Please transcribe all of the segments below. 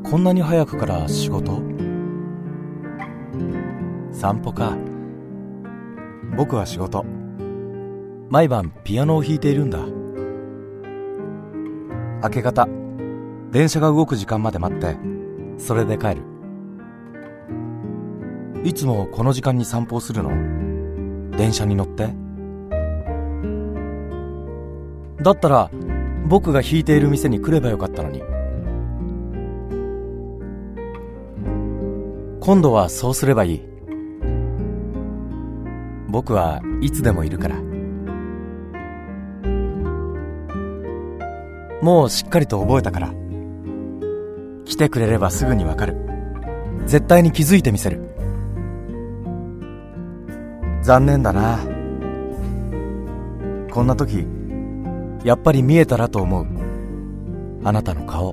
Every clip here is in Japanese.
こんなに早くから仕事？散歩か。僕は仕事。毎晩ピアノを弾いているんだ。明け方、電車が動く時間まで待って、それで帰る。いつもこの時間に散歩をするの？電車に乗って？だったら僕が弾いている店に来ればよかったのに。今度はそうすればいい。僕はいつでもいるから。もうしっかりと覚えたから。来てくれればすぐにわかる。絶対に気づいてみせる。残念だな。こんな時やっぱり見えたらと思う。あなたの顔。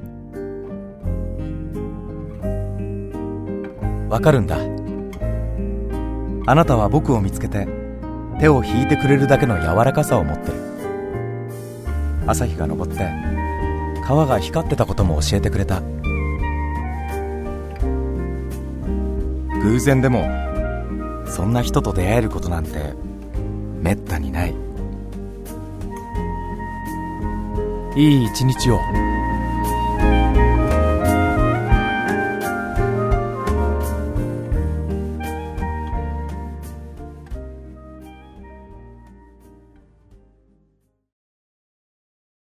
わかるんだ。あなたは僕を見つけて手を引いてくれるだけの柔らかさを持ってる。朝日が昇って川が光ってたことも教えてくれた。偶然でもそんな人と出会えることなんてめったにない。いい一日を。